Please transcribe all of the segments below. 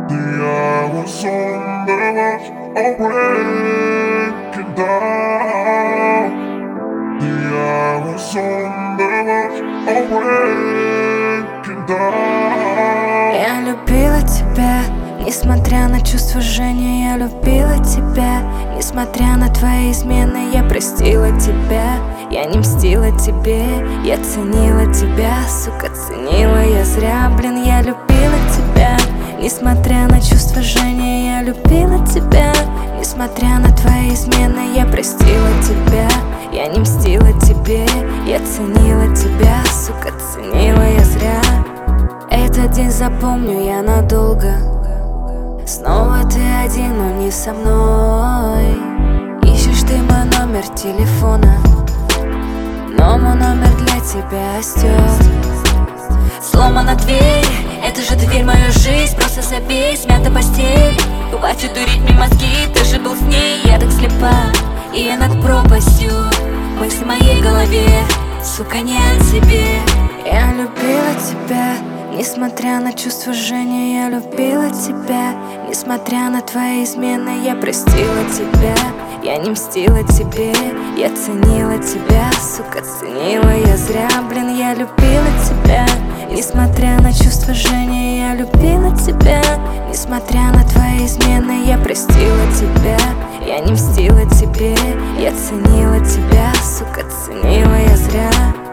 I was on the verge of breaking down. I was on the verge of breaking down. Я любила тебя, несмотря на чувство жжения. Я любила тебя, несмотря на твои измены. Я простила тебя, я не мстила тебе. Я ценила тебя, сука, ценила я зря. Блин, я любила тебя, несмотря на чувство жжения. Я любила тебя, несмотря на твои измены. Я простила тебя, я не мстила тебе. Я ценила тебя, сука, ценила я зря. Этот день запомню я надолго. Снова ты один, но не со мной. Ищешь ты мой номер телефона, но мой номер для тебя стер. Сломана дверь, это же дверь в мою жизнь. Просто забей, смята постель. Хватит дурить мне мозги, ты же был с ней. Я так слепа, и я над пропастью. Мысли в моей голове, сука, не о тебе. Я любила тебя, несмотря на чувство жжения. Я любила тебя, несмотря на твои измены. Я простила тебя, я не мстила тебе. Я ценила тебя, сука, ценила я зря. Блин, я любила тебя, несмотря на чувство жжения. Я любила тебя, несмотря на твои измены. Я простила тебя, я не мстила тебе. Я ценила тебя, сука, ценила я зря.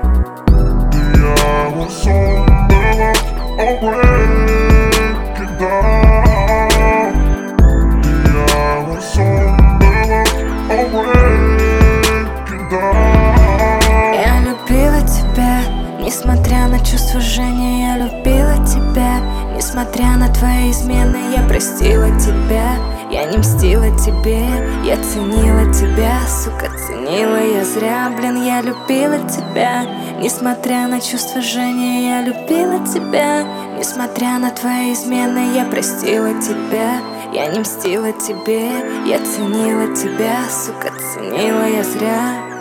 I was on the verge of breaking down. I was on the verge of breaking down. Я любила тебя, несмотря на чувство жжения. Я любила тебя, несмотря на твои измены. Я простила тебя, я не мстила тебе. Я ценила тебя, сука, ценила я зря. Блин, я любила тебя, несмотря на чувство жжения. Я любила тебя, несмотря на твои измены. Я простила тебя, я не мстила тебе. Я ценила тебя, сука, ценила я зря.